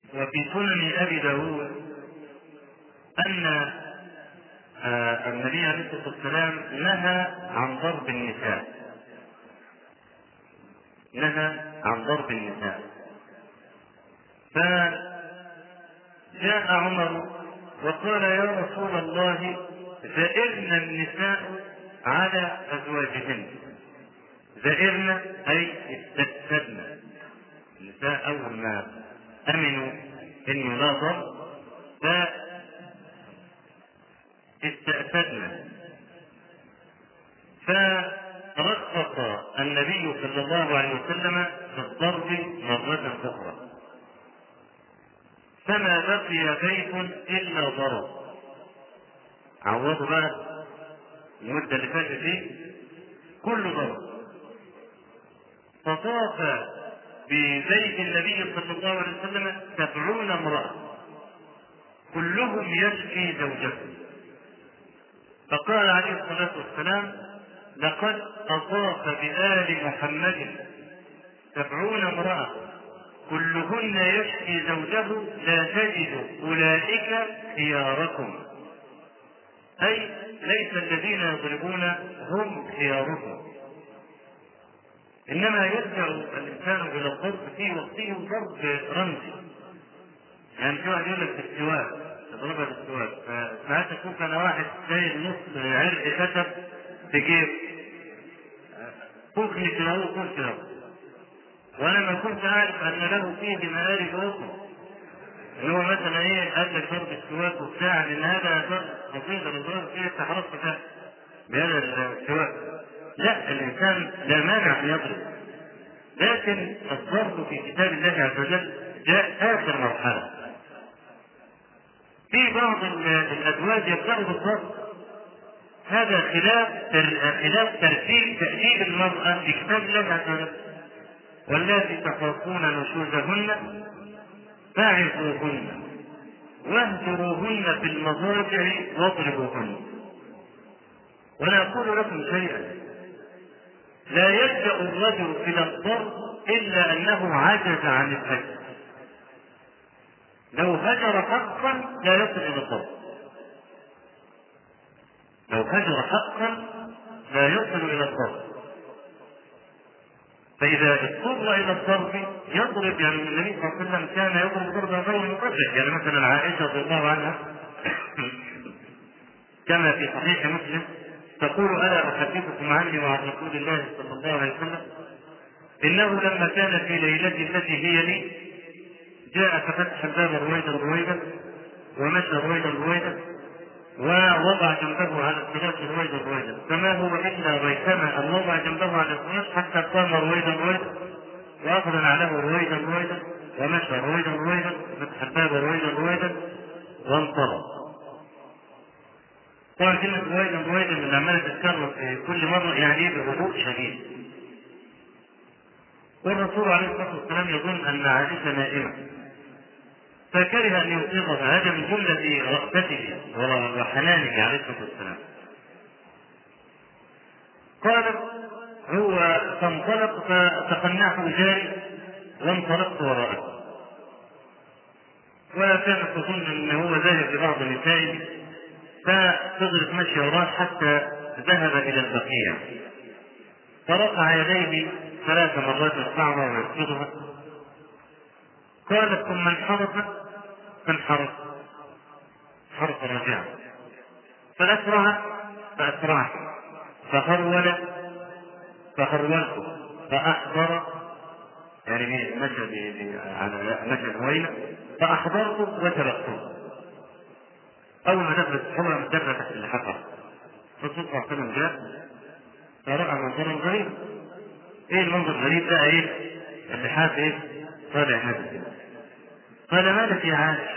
وفي سنن أبي داود أن النبي عليه الصلاة والسلام نهى عن ضرب النساء، نهى عن ضرب النساء. فجاء عمر وقال يا رسول الله زائرن النساء على أزواجهن. زائرن أي استأذن النساء أول ما أمنوا إنه لا ضرب فاستأذن، فرخص النبي صلى الله عليه وسلم في الضرب مرة أخرى، فما بقي بيت إلا ضرب. عوضوا بقى المدة اللي فاتت فيه كل ضرب. فطاف ببيت النبي صلى الله عليه وسلم 70 امرأة كلهم يشكي زوجته، فقال عليه الصلاة والسلام لقد أطاف بآل محمد 70 امرأة كلهن يشكي زوجه لا تجد أولئك خياركم، أي ليس الذين يضربون هم خياركم، إنما يرجع الإنسان إلى الضرب في وقته ضرب رمزي. يعني في واحد يقول لك بالسواك تضربها بالسواك، فساعات أشوف أنا واحد شايل نص عرق كتب في جيب فوقني كده وفوق كده، وأنا ما كنت أعرف أن له فيه مآرب أخرى، اللي هو مثلا إيه قال لك ضرب السواك وبتاع، لأن هذا ضرب بسيطة للضرب فيه تحرص بهذا السواك. لا، الإنسان لا مانع أن يضرب، لكن الضرب في كتاب الله عز وجل جاء آخر مرحلة. في بعض الأزواج يبدأوا بالضرب، هذا خلاف تأديب المرأة في كتاب الله عز وجل. واللاتي تخافون نشوزهن فاعظوهن واهجروهن في المضاجع واضربوهن. ولا أقول لكم شيئا، لا يلجأ الرجل إلى الضرب إلا أنه عجز عن الهجر. لو هجر حقا لا يصل إلى الضرب، لو هجر حقا لا يصل إلى الضرب. فإذا اضطر إلى الضرب يضرب، يعني النبي صلى الله عليه وسلم كان يضرب ضربا غير مبرح. يعني مثلا عائشة رضي الله عنها كما في صحيح مسلم تقول ألا أحدثكم عني وعن رسول الله صلى الله عليه وسلم إنه لما كان في ليلتي التي هي لي جاء ففتح الباب رويدا ومشى رويدا ووضع جنبه على الفراش رويدا، فما هو إلا ريثما أن وضع جنبه على الفراش حتى قام رويدا وأخذ عليه رويدا ومشى رويدا فتح الباب رويدا وانطلق. طبعا كلمة رويدا من عمالة تتكرر في كل مرة، يعني بهدوء شديد. والرسول عليه الصلاة والسلام يظن أن عائشة نائمة فكره أن يوقظها، هذا من جملة رأفته وحنانه عليه الصلاة والسلام. قال هو فانطلق فتقنعه جاري وانطلقت وراءه، وكانت تظن أنه هو ذاهب لبعض نسائه ففضلت مشي وراه حتى ذهب إلى البقيع فرفع يديه 3 مرات يرفعها ويخفضها. قالت ثم فانحرف رجعا فأسرع فخرولت فأحضر، يعني مشى هوينة فأحضرت وتبقته. أول ما دخلت الحمرة مدرة تحت اللحفة، الرسول صلى الله عليه وسلم جاء فرأى منظرا غريب. إيه المنظر الغريب ده؟ إيه اللحاف إيه طالع هذا؟ قال مالك يا عائشة؟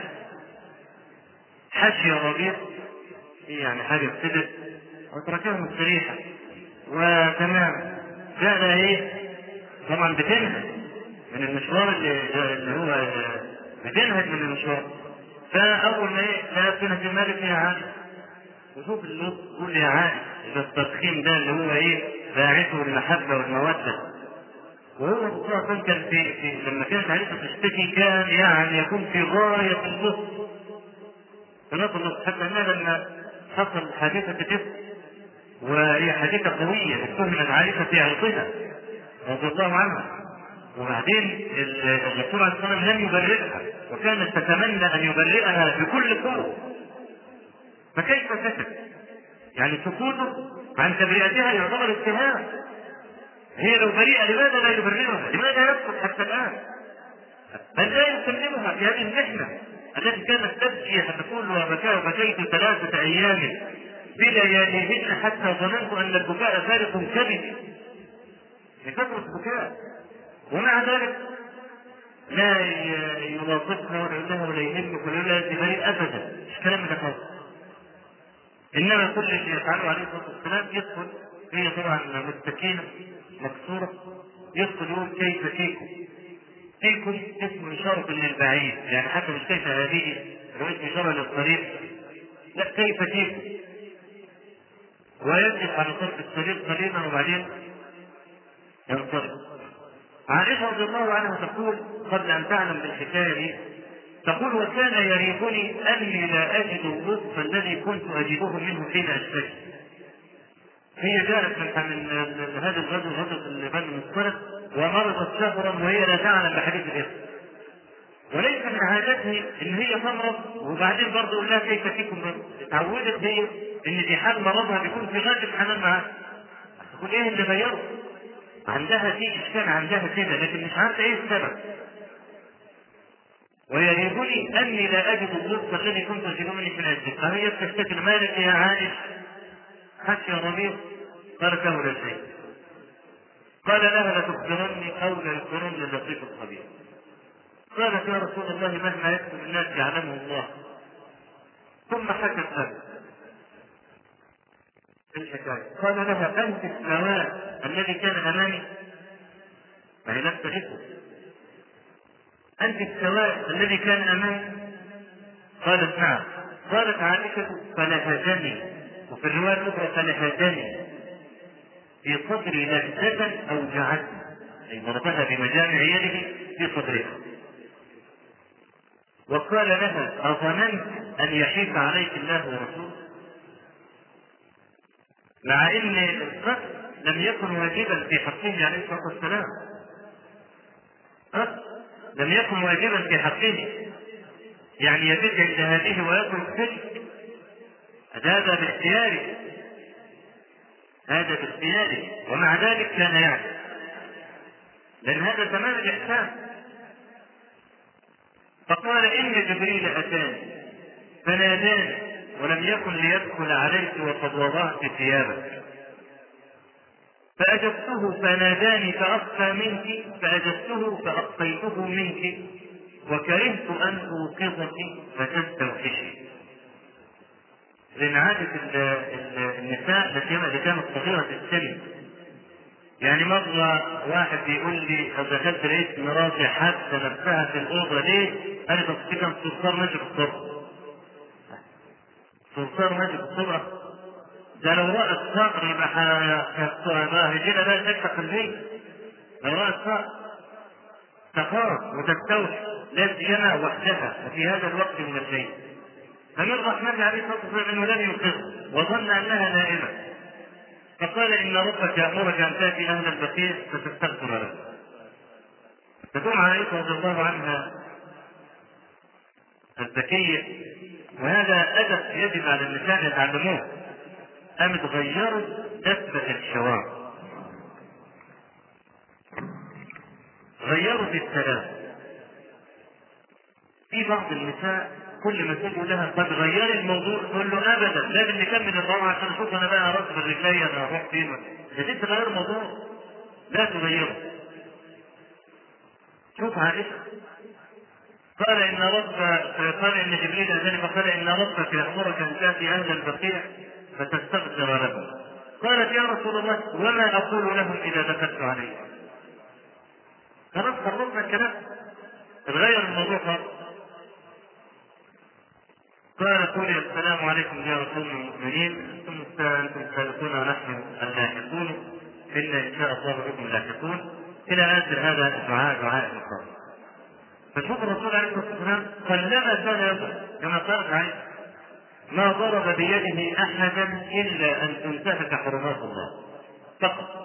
حشي ربيع، يعني حاجة ابتدت وتركها مستريحة وتمام. جاء ايه؟ طبعا بتنهج من المشوار اللي هو بتنهج من المشوار. فأول ما ايه لا تنهج مالك يا عائشة، وشوف اللطف يقول يا عائشة، إذا التضخيم ده اللي هو ايه باعثه المحبة والمودة. وهو الرسول كان لما كانت عائشة تشتكي كان يعني يكون في غاية اللطف، حتى انها لما حصل حادثة كتف، وهي حادثة قوية اتهمت عائشة في عرضها رضي الله عنها، وبعدين الرسول عليه الصلاة والسلام لم يبرئها، وكانت تتمنى ان يبرئها بكل قوة، فكيف سكت؟ يعني سكوته عن تبرئتها يعتبر اتهام. هي لو بريئة لماذا لا يبرئها؟ لماذا يسكت حتى الآن؟ بل لا يكلمها في هذه المحنة التي كانت تبكي فتقول وبكيت 3 أيام بلياليهن حتى ظننت أن البكاء فارق كبدي، لكثرة البكاء، ومع ذلك لا يلاطفها ولا يقول ولا يهمك ولا لا يزيد أبدا، مش كلام ده خالص. إنما كل اللي يفعله عليه الصلاة والسلام يدخل، هي طبعا مستكينة مكسورة، يدخل يقول كيف فيكم؟ فيكم اسم إشارة للبعيد، يعني حتى مش كيف هذه، هو اسم إشارة للطريق، لا كيف فيكم؟ ويجلس على طرف الطريق قليلا وبعدين ينصرف. عائشة رضي الله عنها تقول قبل أن تعلم بالحكاية دي، تقول وكان يريبني أني لا أجد اللطف الذي كنت أجده منه حين أشتكي. هي جاءت من هذا الغزو، غزوة بني المصطلق، ومرضت شهرا وهي لا تعلم بحديث الإخوة، وليس من عادتها ان هي تمرض وبعدين برضه يقول لها كيف فيكم برضه. اتعودت هي ان في حال مرضها بيكون في غاية الحنان معاها، تقول ايه اللي غيره؟ عندها شيء اشكال عندها كده لكن مش عارفه ايه السبب. ويريبني اني لا اجد اللطف الذي كنت اجده مني في العزة. فهي تشتكي مالك يا عائش؟ حكي يا ربيع؟ قالت له لا شيء. قال لها لتخبرني او لا يخبرني اللطيف الخبير. قالت يا رسول الله مهما يكتب الناس يعلمه الله. ثم حكت له الحكايه. قال لها انت السواء الذي كان امامي؟ فهي لم تجده. انت السواء الذي كان امامي؟ قالت نعم. قالت عائشه فلهجني، وفي الروايه الاخرى فلهجني في صدري لهجه اوجعتني، اي ضربها بمجامع يده في صدرها. وقال لها أظننت أن يحيف عليك الله ورسوله؟ مع أن القتل لم يكن واجبا في حقه عليه الصلاة والسلام، لم يكن واجبا في حقه، يعني يبيت عند هذه ويأكل تلك، هذا باختياره، هذا باختياره، ومع ذلك كان يعني، لأن هذا تمام الإحسان. فقال إن جبريل أتاني فناداني ولم يكن ليدخل عليك وقد وضعت ثيابك، فأجبته فناداني فأخفى منك، فأجبته فأخفيته منك، وكرهت أن أوقظك فتستوحشي. لأن عادة النساء اللي كانت صغيرة السن، يعني مرة واحد بيقول لي دخلت لقيت مراتي حتى نفسها في الأوضة ليه؟ قالت أصل كان صرصار ماشي في الصبح. صرصار ماشي في الصبح ده لو رأى الصقر يبقى هيجينا بقى تكتب في البيت. لو رأى الصقر تخاف وتستوحش، لا سيما وحدها وفي هذا الوقت من الليل. فمن رحمته عليه الصلاة والسلام انه لم يوقظها وظن انها نائمة، فقال ان ربك يأمرك ان تأتي اهل البقيع فتستغفر له. فتقوم عائشة رضي الله عنها الذكية، وهذا أدب يجب على النساء يتعلموه، قامت غيرت دفة الشوارع، غيروا في السلام. في بعض النساء كل ما تقول لها قد غيري الموضوع تقول له ابدا لازم نكمل الروعه عشان اشوف انا بقى راسب الرجليه انا هروح فين. يا ست تغير الموضوع، لا تغيره. شوف عائشه قال ان جبريل اتاني فقال ان ربك يامرك ان تاتي اهل البقيع فتستغفر لهم. قالت يا رسول الله وما اقول لهم اذا دخلت عليهم؟ خلاص خلصنا الكلام، تغير الموضوع خالص. قال قولي السلام عليكم يا رسول المؤمنين، ثم انتم سالكون ونحن اللاحقون، إن شاء الله بكم لاحقون. إلى آخر هذا دعاء الإفطار. فشوف الرسول عليه الصلاة والسلام قلما كان يفعل كما قالت عائشة ما ضرب بيده أحدا إلا أن تنتهك حرمات الله فقط.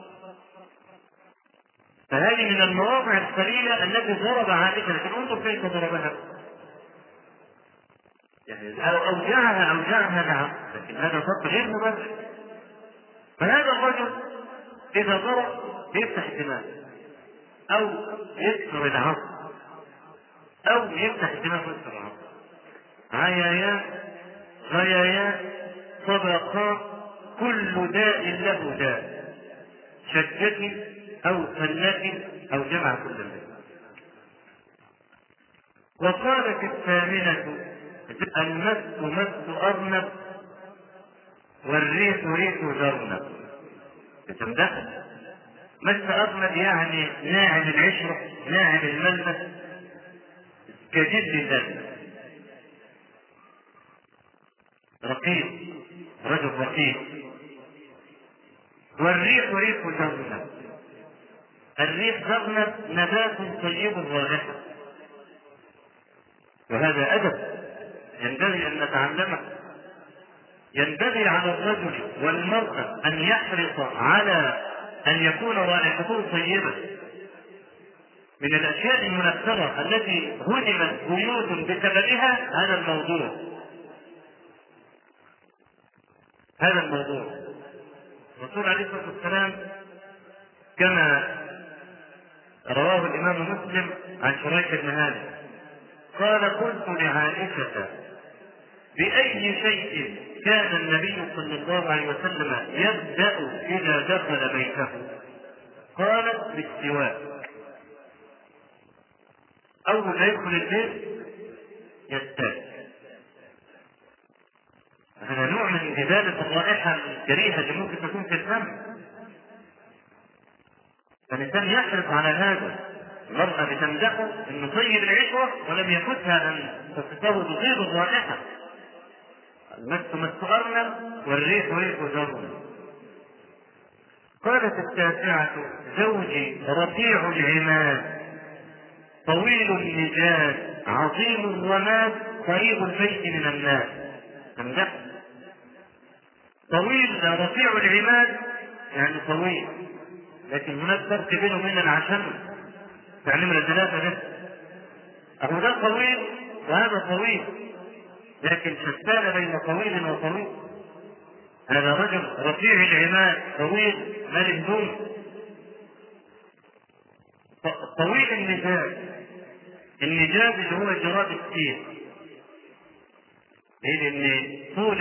فهذه من المواضع القليلة التي ضرب عائشة، لكن انظر كيف ضربها، يعني أوجعها نعم، لكن هذا ضرب غير مباشر. فهذا الرجل إذا ضرب يفتح الدماغ أو يكسر العظم أو يفتح الدماغ ويكسر العظم. عيايات غيايات طبقات، كل داء له داء، شجة أو فلة أو جمع كل ذلك. وقالت الثامنة المس مس أرنب والريح ريح زرنب. تمدحها مس أرنب يعني ناعم العشرة ناعم الملمس كجد الدم، رقيق رجل رقيق. والريح ريح زرنب، الريح زرنب نبات طيب رائحة، وهذا أدب ينبغي أن نتعلمه. ينبغي على الرجل والمرأة أن يحرص على أن يكون رائحته طيبة. من الأشياء المنكرة التي هدمت بيوت بسببها هذا الموضوع. الرسول عليه الصلاة والسلام كما رواه الإمام مسلم عن شريح بن هانئ قال قلت لعائشة بأي شيء كان النبي صلى الله عليه وسلم يبدأ إذا دخل بيته؟ قالت بالسواك. أول ما يدخل البيت يستاك. هذا نوع من إزالة الرائحة الكريهة اللي ممكن تكون في الفم. فالإنسان يحرص على هذا. المرأة بتمدحه إنه طيب العشرة ولم يفوتها أن تصفه بطيب الرائحة. المس مس أرنب والريح ريح زرنب. قالت التاسعة زوجي رفيع العماد طويل النجاد عظيم الرماد قريب البيت من الناس. تمدح طويل رفيع العماد يعني طويل، لكن هناك فرق بينه وبين العشم يعني من الثلاثة بس. أبو ده طويل وهذا طويل، لكن شتان بين طويل وطويل. هذا رجل رفيع العماد طويل ما لهدوم. طويل النجاد اللي هو جراد السير، لأن طول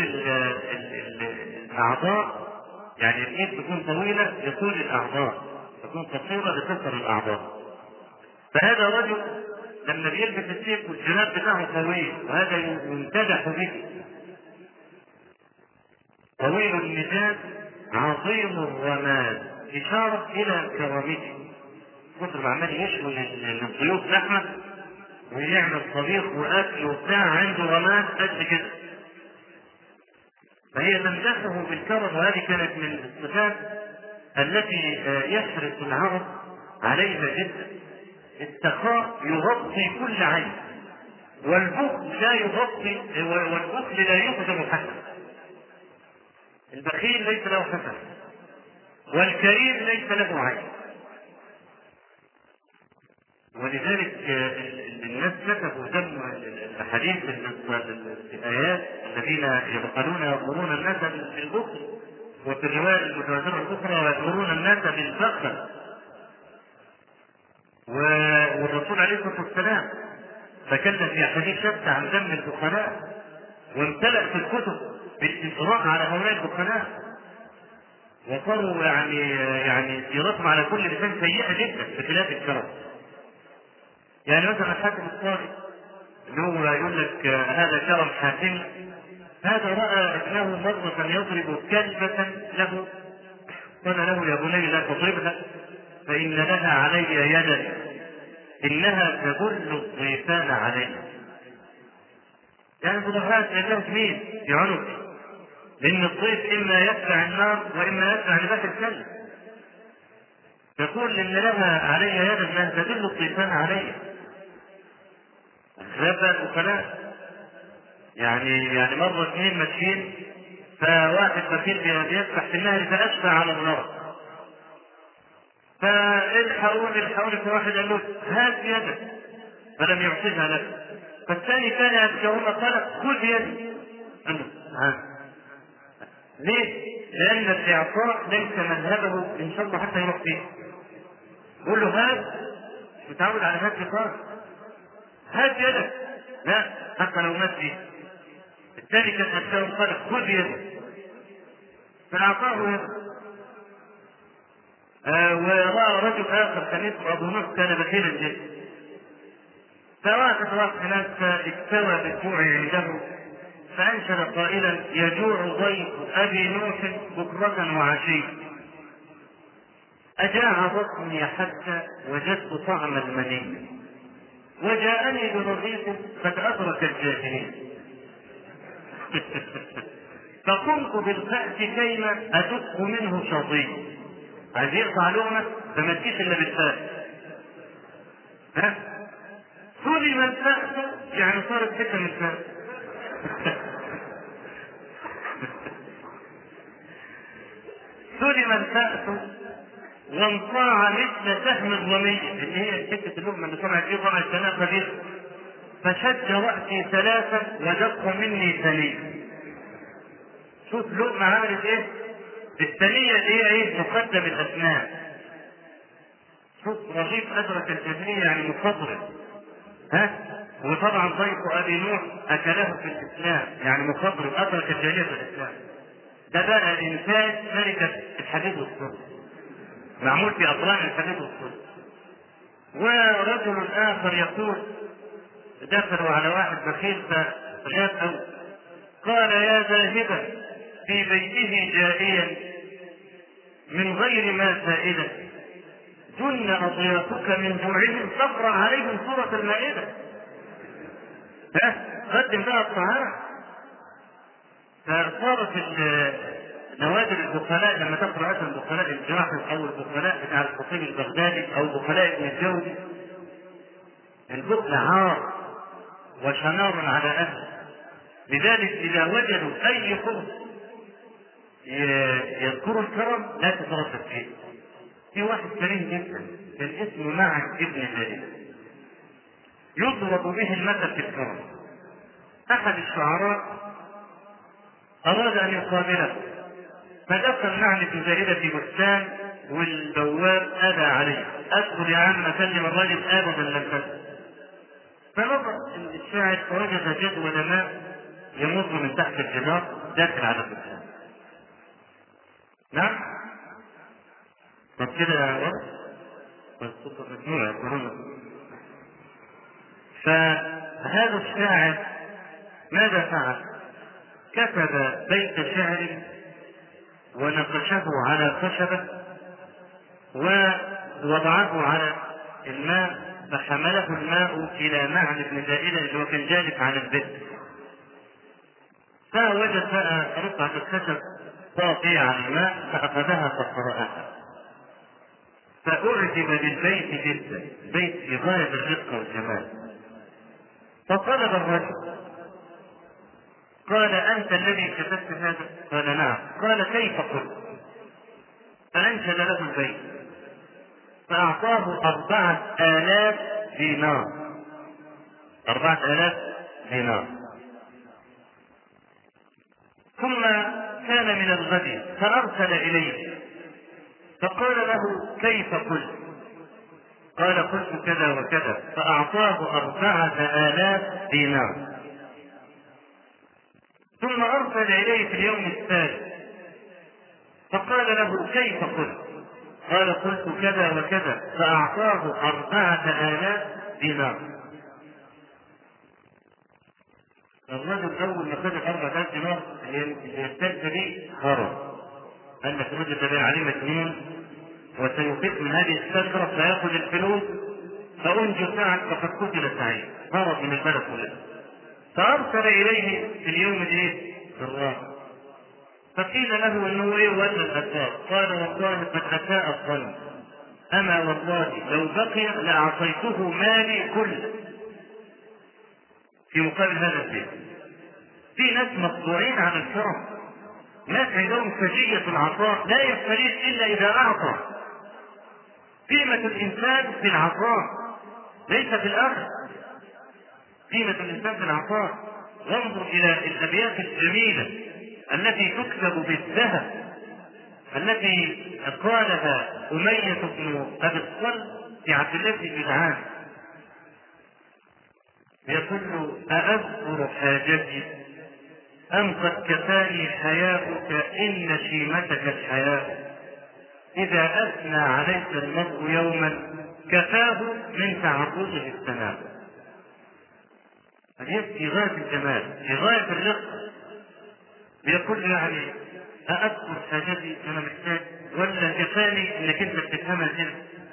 الأعضاء يعني الإيد تكون طويلة لطول الأعضاء، تكون قصيرة لقصر الأعضاء. فهذا رجل لما بيلبس السيف والجناب بتاعه طويل، وهذا يمتدح به. طويل النجاد عظيم الرماد إشارة إلى كرامته. كتر عمال يشوي للضيوف لحمة ويعمل طبيخ وأكل وبتاع عنده رماد قد كده، فهي تمدحه بالكرم. وهذه كانت من الصفات التي يحرص العرب عليها جدا. السخاء يغطي كل عين، والبخل لا يخدم حسن. البخيل ليس له حسن، والكريم ليس له عين. ولذلك الناس كتبوا دم الحديث الآيات الذين يبخلون يأمرون الناس بالبخل، وفي الرواية المتواترة الأخرى يأمرون الناس بالبخل. والرسول عليه الصلاة والسلام تكلم في حديث شتى عن ذم البخلاء، وامتلأت الكتب بالإصرار على هؤلاء البخلاء، وصاروا يعني سيرتهم على كل لسان سيئة جدا بخلاف الكرم. يعني مثلا الحاكم الصادق اللي هو يقول لك هذا كرم حاكم، هذا رأى ابنه مرة يضرب كلبة له، قال له يا بني لا تضربها فإن لها علي يدا إنها تدل الضيفان علي. يعني ضربات يده مين؟ في عنقه، لأن الضيف إما يدفع النار وإما يدفع لباس الكلب. يقول إن لها علي يدا لا تدل الطيفان علي. غابة الوكلاء يعني مرة اثنين ماشيين، فواحد بخيل بيسبح في النهر فأشفى على الغرق، فالحقوني فواحد قال له هات يدك فلم يعطيها له، فالثاني كان يدعوه قال خذ يدي. قال له ها. ليه؟ لأن الإعطاء ليس مذهبه إن شاء الله حتى يروح فيه. يقول له هات، مش متعود على هات خالص، هات يدك، لا حتى لو مات فيه. الثاني كان يدعوه قال خذ يدي فأعطاه يده. ورأى رجل آخر كان اسمه أبو نصر كان بخيلا جدا، فواقف هناك اكتوى بالجوع عنده فأنشد قائلا يجوع ضيف أبي نوح بكرة وعشية، أجاع بطني حتى وجدت طعم المني، وجاءني برغيف قد أدرك الجاهلين. فقمت بالفأس كيما أدق منه شظي. عايز يقطع لقمة فما تجيش إلا بالفأس. ها؟ سلم الفأس يعني صارت حتة من الفأس. سلم الفأس وانصاع مثل سهم الرمية اللي هي حتة اللقمة اللي طلعت فيه طلعت سنة كبيرة، فشد رأسي ثلاثة ودق مني ثانية. شوف لقمة عملت ايه؟ الثانية اللي هي ايه؟ مقدم الأسنان. شوف رغيف أدرك الجاهلية يعني مخضرم. ها؟ وطبعا ضيف أبي نوح أكله في الإسلام يعني مخضرم أدرك الجاهلية في الإسلام. ده بقى إنتاج ملكة الحديد والصلب، معمول في أطران الحديد والصلب. ورجل آخر يقول دخلوا على واحد بخيل فغاب أوي، قال يا ذاهبا في بيته جائيا من غير ما سائلا جن أضيافك من جوعهم تقرأ عليهم سورة المائدة. قدم بقى الطعام. فصارت نوادر البخلاء لما تقرأ أسم بخلاء الجاحظ أو البخلاء بتاع الخطيب البغدادي أو بخلاء ابن الجوزي، البخل عار وشنار على أهله. لذلك إذا وجدوا أي خبز يذكروا الكرم لا تتردد فيه. في واحد كريم جدا كان اسمه معن ابن زيد يضرب به المثل في الكرم. أحد الشعراء أراد أن يقابله فدخل معن ابن زيد في بستان والبواب أبى عليه، أدخل يا عم أكلم الرجل أبدا لم تدخل. فنظر الشاعر فوجد جدول ماء يمر من تحت الجدار داخل على البستان. نعم؟ طب كده ورد؟ والسلطة مجموعة يقولون. فهذا الشاعر ماذا فعل؟ كتب بيت شعر ونقشه على خشبة ووضعه على الماء فحمله الماء إلى معن بن زائدة اللي هو كان جالس على البئر، فوجد بقى رقعة الخشب طافية على الماء فأخذها فقرأها، فأعجب بالبيت جدا، بيت في غاية الرقة والجمال. فطلب الرجل قال أنت الذي كتبت هذا؟ قال نعم. قال كيف قلت؟ فأنشد له البيت فأعطاه 4000 دينار. 4000 دينار. ثم كان من الغد فأرسل إليه فقال له كيف قلت؟ قال قلت كذا وكذا، فأعطاه 4000 دينار. ثم أرسل إليه في اليوم الثالث فقال له كيف قلت؟ قال قلت كذا وكذا، فأعطاه 4000 دينار. الرجل أول ما خد 4000 دينار الثالثة دي هرب، قال لك الرجل ده عليه مجنون وسيفيق من هذه الشجرة فيأخذ الفلوس فأنجو ساعة فقد قتل سعيد، هرب من البلد كلها. فأرسل إليه في اليوم الرابع فقيل له انه ايه ولا الاساء؟ قال والله قد اساء الظن، أما والله لو بقي لأعطيته مالي كله في مقابل هذا البيت. في ناس مطبوعين على الكرم، ناس عندهم سجية العطاء، لا يستريح إلا إذا أعطى. قيمة الإنسان في العطاء ليس في الأخذ، قيمة الإنسان في العطاء. وانظر إلى الأبيات الجميلة التي تكتب بالذهب التي قالها أمية بن أبي الصلت في عبد الله بن جدعان، يقول: أأذكر حاجتي أم قد كفاني حياؤك إن شيمتك الحياء، إذا أثنى عليك المرء يوما كفاه من تعرضه السماء. هذه في غاية الجمال، في غاية الرقة. بيقول يعني: أأذكر حاجتي، أنا محتاج، ولا كفاني إنك أنت بتفهمها كده،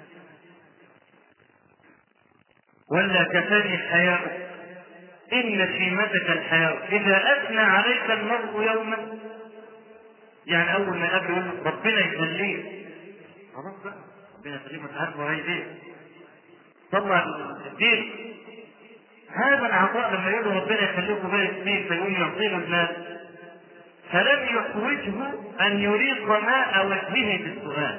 ولا كفاني حياؤك إن شيمتك الحياء، إذا أثنى عليك المرء يوما. يعني أول ما يقابل يقول ربنا يخليك، خلاص بقى ربنا يخليك، ما تعرف هو عايز إيه، طلع الدين. هذا العطاء لما يقول ربنا يخليك وبارك فيه فيقوم يعطيه المال، فلم يحوجه أن يريق ماء وجهه بالسؤال.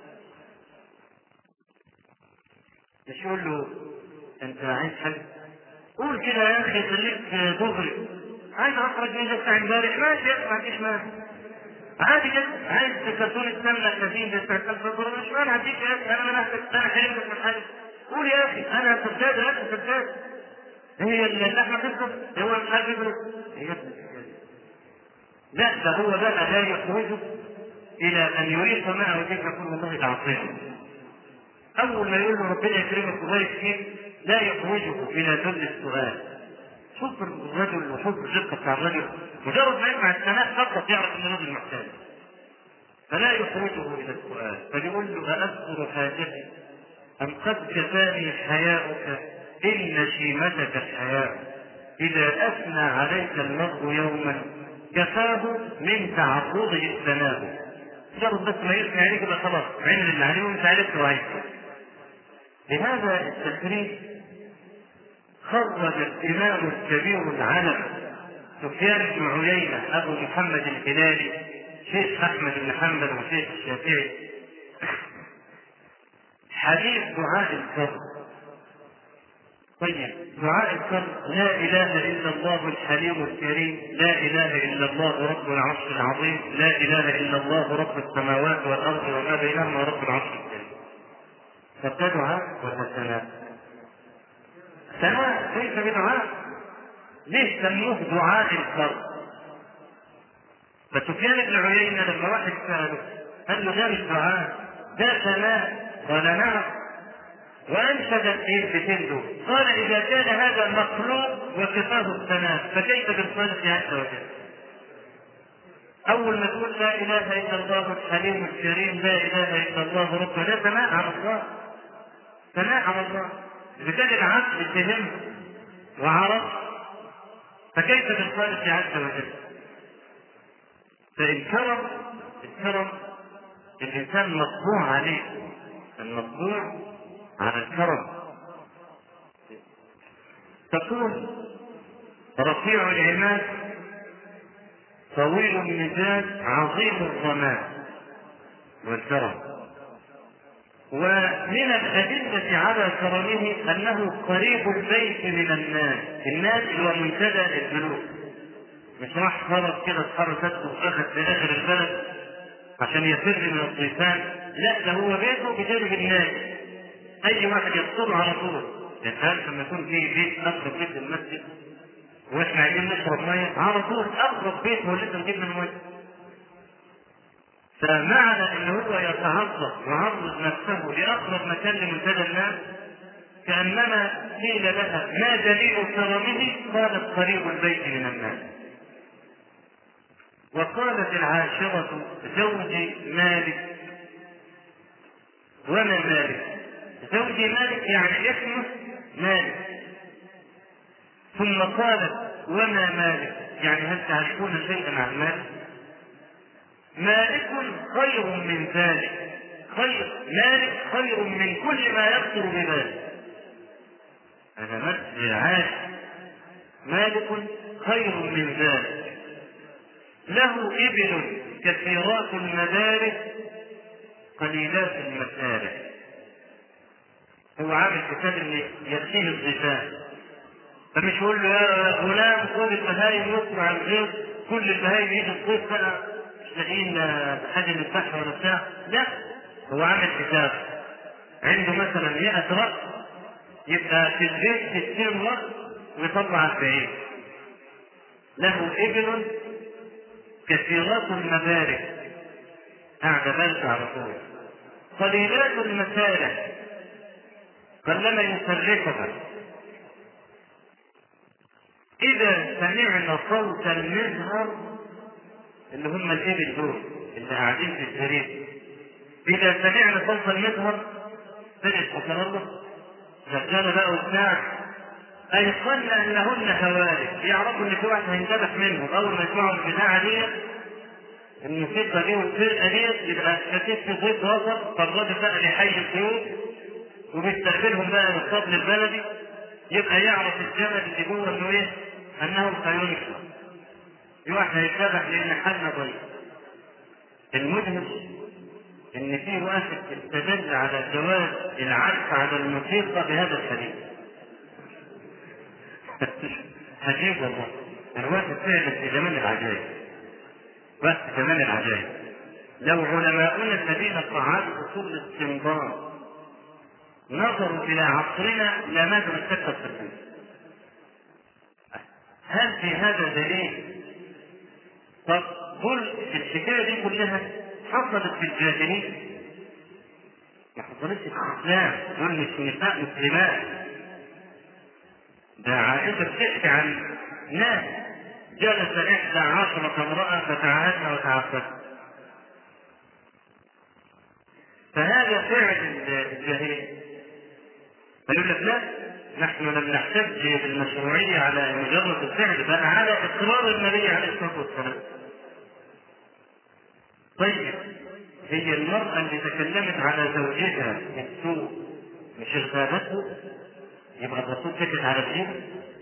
مش يقول له أنت عايز حاجة؟ قول كده يا أخي خليك دغري، عايز أخرج من جسع امبارح، ماشي ما عنديش مانع، عادي جدا. عايز كرتون السمنة 30 $9,000 مش مانع، هديك يا أخي، أنا منحتك، أنا حرمتك من حاجة، قول يا أخي أنا سداد، أنا سداد. هي اللحمة تفرق، هو مش عارف يفرق، هي لا، ده هو بقى لا يخرجه إلى أن يريق ماء وجهه يقول والله العظيم. أول ما يقول له ربنا يكرمك وبارك فيك لا يخرجه إلى ذل السؤال. شوف الرجل وشوف الرقة بتاع الرجل، مجرد ما يسمع الثناء فقط يعرف ان الرجل محتاج، فلا يخرجه الى السؤال. فيقول له: أأذكر حاجتي أم قد كفاني حياؤك إن شيمتك الحياء، إذا أثنى عليك المرء يوما كفاه من تعرضه الثناء. مجرد بس ما يثني عليك يبقى خلاص عمل اللي عليه وانت عرفت وعيته. لهذا التخريج خرج الإمام الكبير العلم سفيان بن عيينة أبو محمد الهلالي شيخ أحمد بن حنبل وشيخ الشافعي حديث دعاء الكرب. طيب دعاء الكرب: لا إله إلا الله الحليم الكريم، لا إله إلا الله رب العرش العظيم، لا إله إلا الله رب السماوات والأرض وما بينهما رب العرش الكريم. فده دعاء ولا ثناء؟ ثناء، كيف بدعاء؟ ليش سموه دعاء الكرب؟ فسفيان بن عيينة لما واحد سأله قال له: ده مش دعاء، ده ثناء. قال: نعم. وأنشد البيتين دول، قال: إذا كان هذا مخلوق وكفاه الثناء فكيف بالخالق عز وجل؟ أول ما تقول لا إله إلا الله الحليم الكريم، لا إله إلا الله ربنا، ده ثناء على الله، ثناء على الله. إذا كان العبد فهم وعرف فكيف بالخالق عز وجل؟ فالكرم الإنسان مطبوع عليه، المطبوع على الكرم. تكون رفيع العماد طويل المزاج عظيم الظمان والكرم. ومن الأدلة على كرمه أنه قريب البيت من الناس هو منتدى البلوغ. مش راح خرج كده اتحركت واخذ في اخر البلد عشان يفر من الضيفان، لا، ده هو بيته بجانب الناس، اي واحد يدخل على طول. يعني لما يكون في بيت اقرب بيت للمسجد واحنا عايزين نشرب ميه، على طول اقرب بيت هو اللي نجيب منه ميه. فمعنى ان هو يتعرض ويعرض نفسه لاقرب مكان لمنتدى الناس كانما قيل لها: ما دليل كرمه؟ قالت: قريب البيت من الناس. وقالت العاشرة: زوجي مالك. وما مالك؟ زوجي مالك يعني اسمه مالك. ثم قالت: وما مالك؟ يعني هل تعرفون شيئا عن مالك؟ مالك خير من ذلك، مالك خير من كل ما يخطر بباله. هذا مثل عاش. مالك خير من ذلك، له إبل كثيرات المدارس قليلات المسارح. هو عامل كتاب ان يكفيه الضفاف، فمش يقول له يا غلام خذ البهايم يطلع عن غير كل البهايم يجي الضيف بقى مش لاقيين حاجه نذبحها ولا بتاع. لا، هو عامل كتاب عنده مثلا 100 رأس، يبقى في البيت 60 رأس ويطلع 40. له إبل كثيرات المبارك، قاعدة بلد على طول، قليلات المسارح قلما يفرقها. إذا سمعنا صوت المزهر، اللي هم الإبل دول اللي قاعدين في الجريد، إذا سمعنا صوت المزهر فرق سبحان الله شغالة بقى وبتاع، أيقنا أنهن هوارث، يعرفوا إن في واحد هينذبح منهم. أول ما يسمعوا البتاعة دي الموسيقى دي والفرقة دي، يبقى كتير في ضيف وسط فالراجل بقى بيحيي الضيوف وبيستقبلهم بقى بالطبل البلدي، يبقى يعرف الجبل اللي جوه انه ايه؟ انه سينشر. في واحد هيتذبح لان حالنا ضيق. المدهش ان في واحد استدل على جواز العزف على الموسيقى بهذا الحديث. عجيب والله، الواحد فعلا في زمان العجائب، وقت زمان العجائب. لو علماؤنا الذين صعدوا اصول الاستنباط نظروا الى عصرنا لماذا نتكلم في الدين؟ هل في هذا دليل؟ طب قل الحكايه دي كلها حصلت في الجاهليه، ما حصلتش في الاسلام. دول مش نساء مسلمات، ده عائشه بتحكي عن ناس جلس 11 امراه فتعاهدنا وتعاقدنا. فهذا فعل الجاهليه. فيقول لك لا، نحن لم نحتج بالمشروعيه على مجرد الفعل، بل على اقرار النبي عليه الصلاه والسلام. طيب هي المرأة اللي تكلمت على زوجها بالسوء مش اغتابته، يبقى الرسول سكت على الدين؟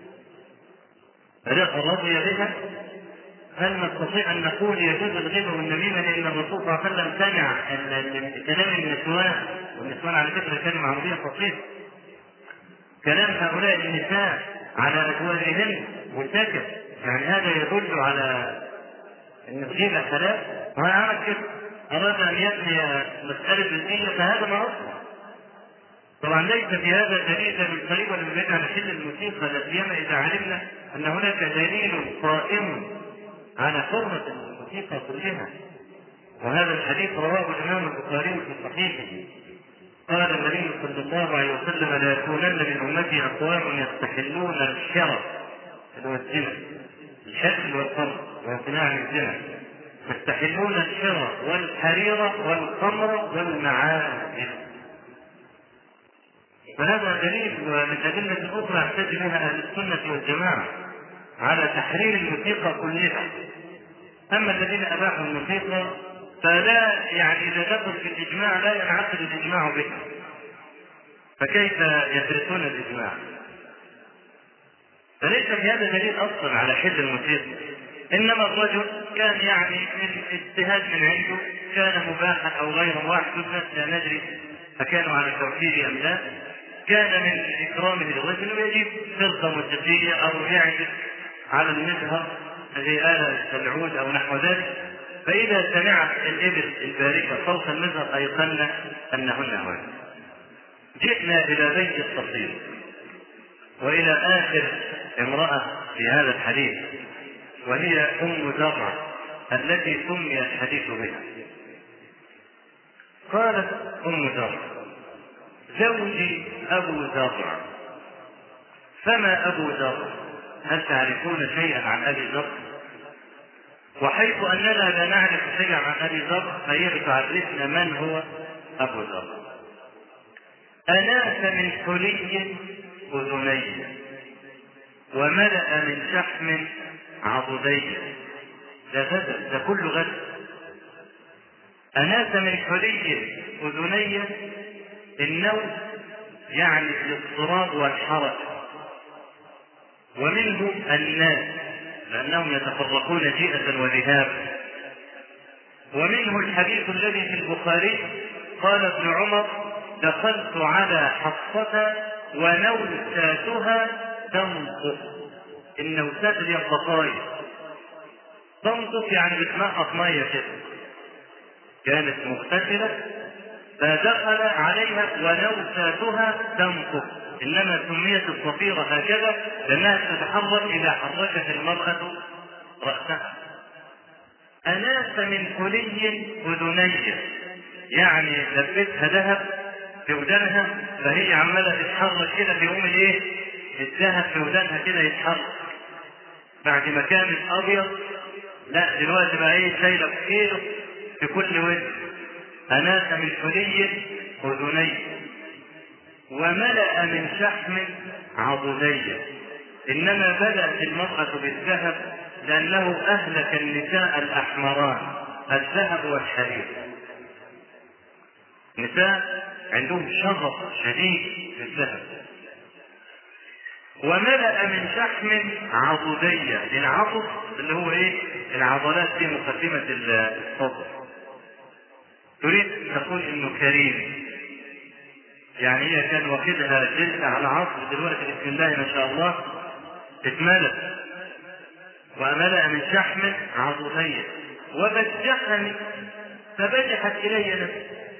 رضي بها؟ هل نستطيع ان نقول يجوز الغيبة والنميمة لان الرسول صلى الله عليه وسلم سمع كلام النسوان، والنسوان على فكرة كلمة عربية فصيحة، كلام هؤلاء النساء على ازواجهن وسكت؟ يعني هذا يدل على ان الغيبة حلال؟ ما عمل كده، أراد أن يبني مسألة الدين فهذا ما أصبح. طبعا ليس في هذا دليل من قريب ولا من بعيد على حل الموسيقى، لا سيما إذا علمنا أن هناك دليل قائم على حرمة الموسيقى كلها. وهذا الحديث رواه الإمام البخاري في صحيحه، قال النبي صلى الله عليه وسلم: لا يكونن من أمتي أقوام يستحلون الشرف اللي هو الزنا، الحل والخمر وامتناع الزنا، يستحلون الشرى والحريرة والخمر والمعازف. فهذا دليل من أدلة أخرى يحتج بها أهل السنة والجماعة على تحريم الموسيقى كلها. أما الذين أباحوا الموسيقى فلا، يعني إذا دخل في الإجماع لا ينعقد الإجماع به، فكيف يدرسون الإجماع؟ فليس في هذا دليل أصلا على حل الموسيقى، إنما الرجل كان يعني من اجتهاد من عنده، كان مباحا أو غير مباح لا ندري فكانوا على توحيد أم لا، كان من إكرامه للرجل ويجيب فرقة موسيقية أو يعزف على المزهر زي آلة العود أو نحو ذلك، فإذا سمعت الإبل الباركة صوت المزهر أيقنا أنهن هوان. جئنا إلى بيت التصير وإلى آخر امرأة في هذا الحديث، وهي أم زرع التي سمي الحديث بها. قالت أم زرع: زوجي أبو زرع. فما أبو زرع؟ هل تعرفون شيئا عن أبي زرع؟ وحيث أننا لا نعرف شيئا عن أبي زرع فهي تعرفنا من هو أبو زرع. أناس من حلي أذني وملأ من شحم عضدي. ده غدا، ده كله غدا. أناس من حلي أذني النوم يعني الاضطراب والحرج، ومنه الناس لأنهم يتفرقون جيئة وذهابا، ومنه الحديث الذي في البخاري قال ابن عمر دخلت على حفصة ونوساتها تنطق. النوسات اللي هي الضفاير، تنطق يعني بتنقط ميه كده، كانت مغتسلة فدخل عليها ونوساتها تنطق، انما سميت الصفيرة هكذا لانها تتحرك اذا حركت المرأة رأسها. أناس من حلي أذني يعني لبستها ذهب في ودانها فهي عمالة تتحرك كده، في يوم الايه؟ الذهب في ودانها كده يتحرك، بعد ما كانت أبيض لا دلوقتي بقى ايه؟ شايلة بخير في كل وجه. أناس من حلي أذني وملأ من شحم عضدي، إنما بدأت المرأة بالذهب لأنه أهلك النساء الأحمران الذهب والحرير. نساء عندهم شغف شديد في الذهب. وملأ من شحم عضدي، العضد اللي هو ايه؟ العضلات في مقدمة الصدر. تريد تقول انه كريم، يعني هي كان واخدها جلسة على عصر، دلوقتي بسم الله ما شاء الله اتملأ. وملأ من شحم عضدي وبجحني فبجحت الي نفسي،